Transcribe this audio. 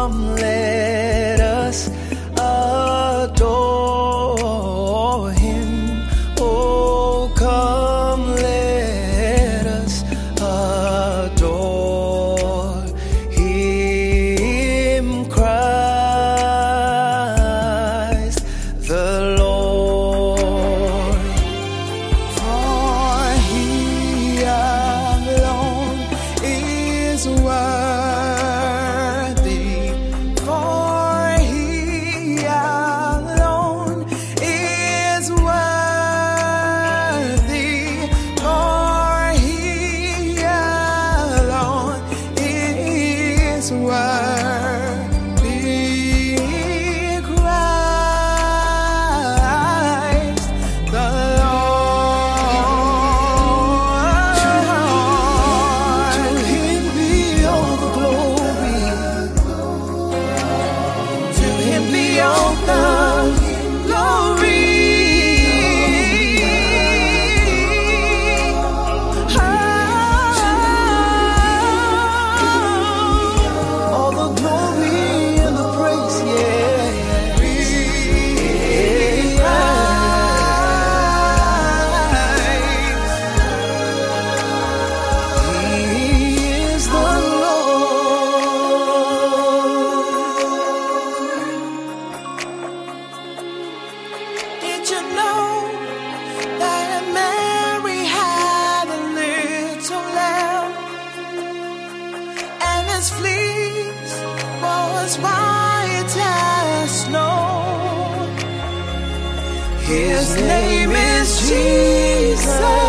come, let us adore him. Oh, come, let us adore him, Christ the Lord. For he alone is worthy. For he alone is worthy. For he alone is worthy. Christ the Lord. To him be all the glory. To him be all the glory. All the glory and the praise, yeah. He is the Lord. Did you know that Mary had a little lamb, and his fleece was white as snow? His name is Jesus.